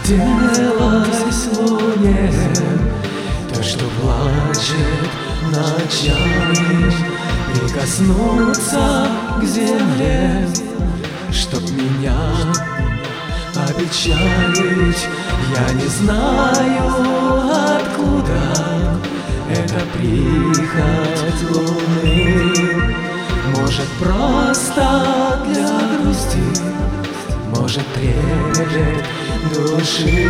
хотелось луне, то, что плачет ночами, прикоснуться к земле, чтоб меня опечалить. Я не знаю, откуда это прихоть луны. Может, просто для грусти, может, трепет души.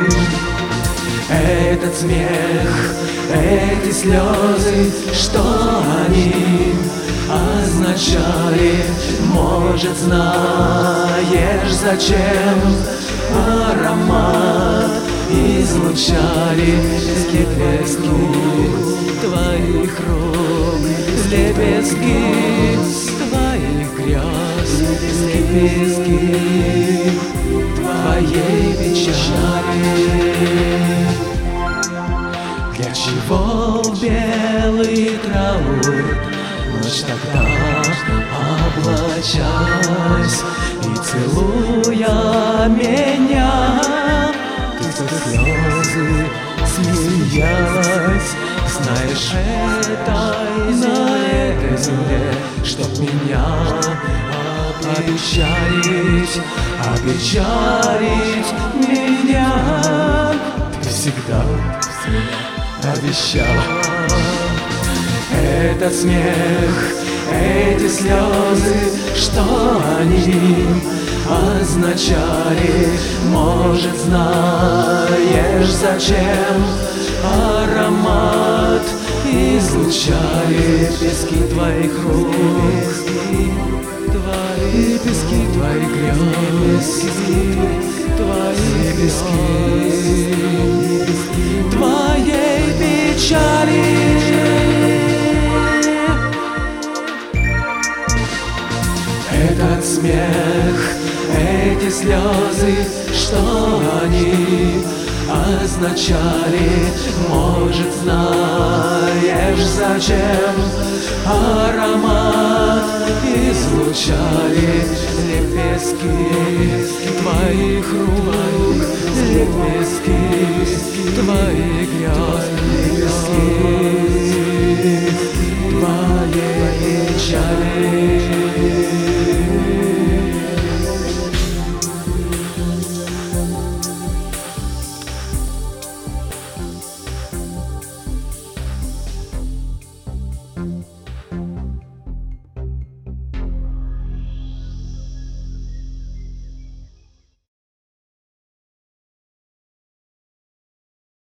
Этот смех, эти слезы, что они означали? Может, знаешь, зачем аромат излучали лепестки твоих рук, лепестки твоих грез, лепестки твоей печали. Для чего белый траур ночь тогда облачась и целуя меня, ты сквозь слезы смеялась? Знаешь, на этой земле, чтоб меня опечалить меня, ты всегда обещала. Этот смех, эти слезы, что они означали? Может, знаешь, зачем аромат излучали пески твоих рук, пески твоих грез, твои пески твоей печали. Этот смех, эти слезы, что они означали? Может, знаешь, зачем аромат излучали лепестки твоих рук, лепестки твоих грез, лепестки твоей печали.